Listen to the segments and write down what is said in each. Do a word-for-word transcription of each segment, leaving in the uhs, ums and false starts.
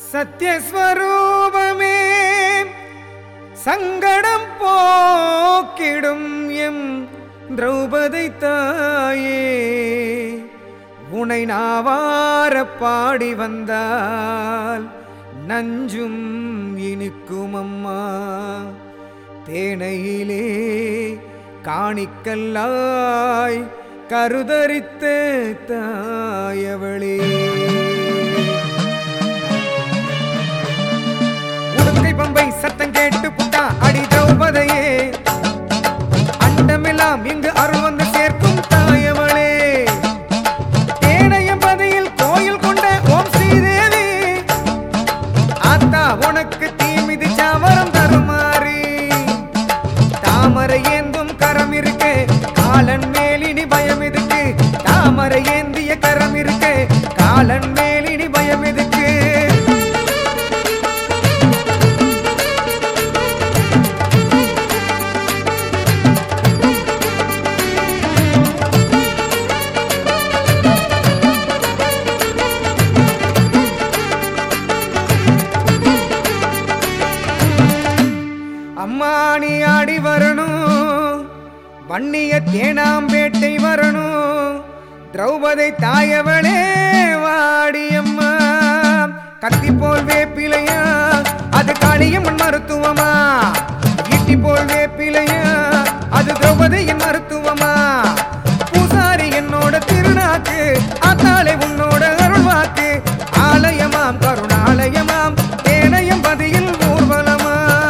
சத்யஸ்வரூபமே சங்கடம் போக்கிடும் எம் திரௌபதி தாயே, உனை நாவார பாடி வந்தால் நஞ்சும் இனிக்கும் அம்மா. தேனையிலே காணிக்கல்லாய் கருதரித்த தாயவளே, உடுக்கை பம்பை சத்தம் கேட்டு புட்டா அடி திரௌபதியே, அண்டமெல்லாம் இங்கு அருள் வந்து சேர்க்கும் தாயவளே. தேனையம்பதியில் கோயில் கொண்ட ஓம் ஸ்ரீதேவி, ஆத்தா உனக்கு தீமிதி சாவரம் தருமாறி. தாமரை ஏந்தும் கரம் இருக்கு காலன் மேலினி பயம் எதுக்கு, தாமரை ஏந்திய கரம் இருக்கு காலன் மேலினி பயம் எதுக்கு. அம்மா நீ ஆடி வரணும், வன்னிய தேனாம்பேட்டை வரணும், திரௌபதி தாயவளே வாடி அம்மா. கத்தி போல் வேப்பிலையா அது காளியம்மன் மருத்துவமா, ஈட்டி போல் வேப்பிலையா அது திரௌபதியின் மருத்துவமா. பூசாரி என்னோட திருநாக்கு, ஆத்தாளை உன்னோட அருள்வாக்கு, ஆலயமாம் கருணாலயமாம் தேனையம்பதியில் ஊர்வலமா.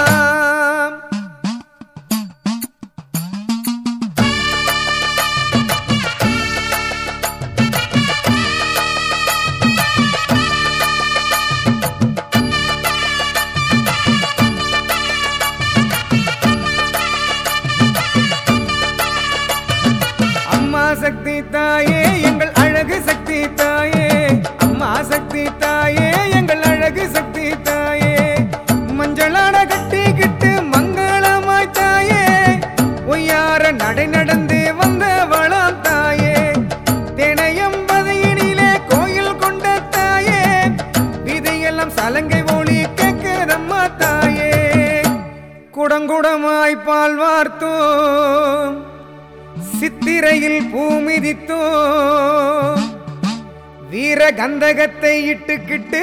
சக்தி தாயே எங்கள் அழகு சக்தி தாயே, அம்மா சக்தி தாயே எங்கள் அழகு சக்தி தாயே. மஞ்சளாட கட்டிக்கிட்டு மங்களமாய் தாயே, ஒய்யார நடை நடந்து வந்த வளம் தாயே. தினையம்பதியினிலே கோயில் கொண்ட தாயே, விதையெல்லாம் சலங்கை ஒளி கேட்கிறம்மா தாயே. குடங்குடமாய் பால் வார்த்தோம், சித்திரையில் பூமிதித்தோ, வீர கந்தகத்தை இட்டுக்கிட்டு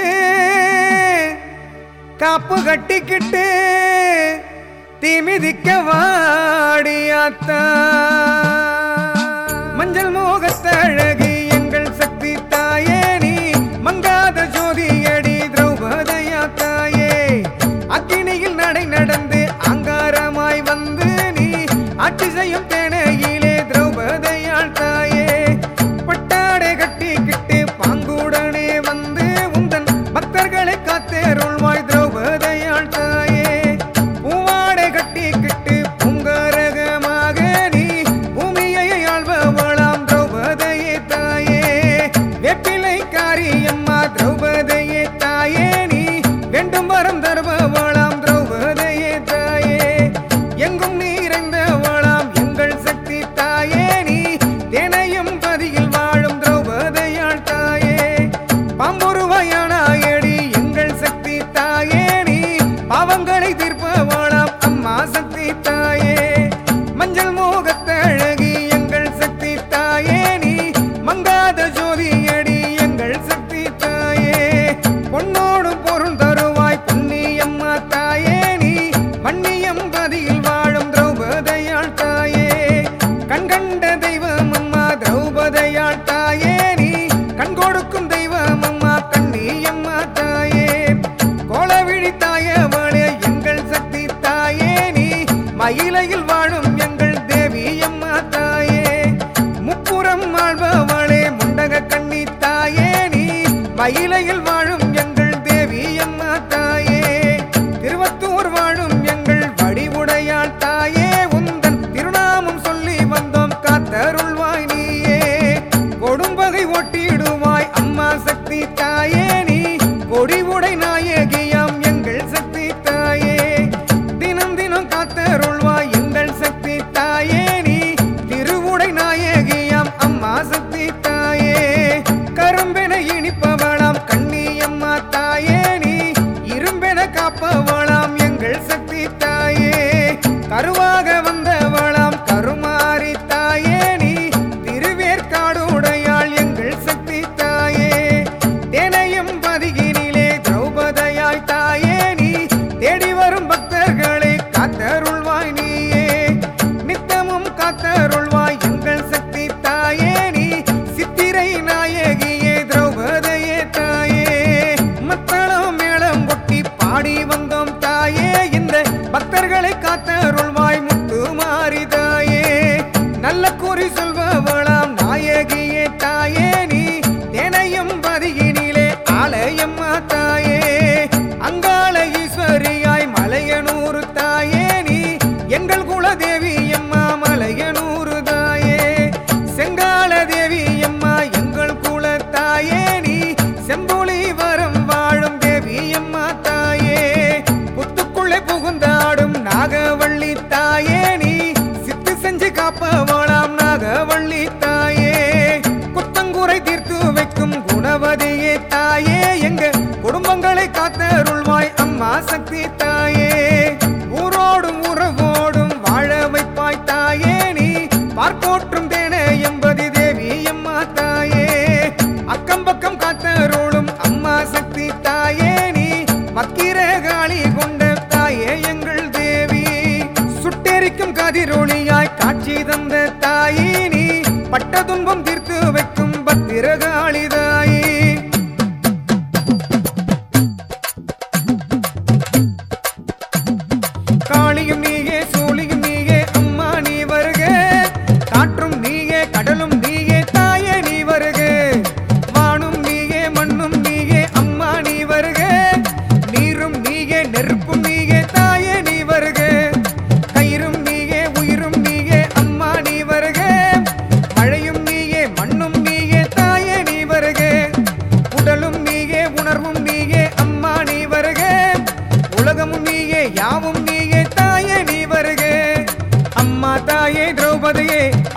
காப்பு கட்டிக்கிட்டு தீமிதிக்க வாடியாத்தா. மஞ்சள் மோகத்த அழகி எங்கள் சக்தி தாயே, நீ மங்காத ஜோதியடி திரௌபதியா தாயே. அக்கினியில் நடை நடந்து அங்காரமாய் வந்து நீ ஆட்சி செய்யும் தேனையிலே திரௌபதியாள் தாயே. பட்டாடை கட்டிக்கிட்டு பாங்குடனே வந்து உந்தன் பக்தர்களை காத்தேருள்வாய் திரௌபதியாள் தாயே. பூவாடை கட்டிக்கிட்டு பூங்கரகமாக நீ பூமியை ஆள்பவளாம் திரௌபதியே தாயே.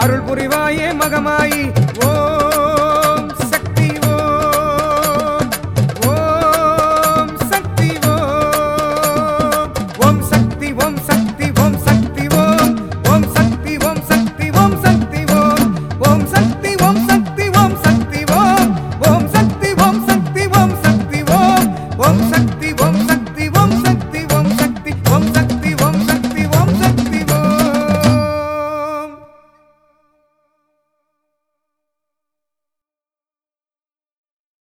அருள் புரிவாயே மகமாயி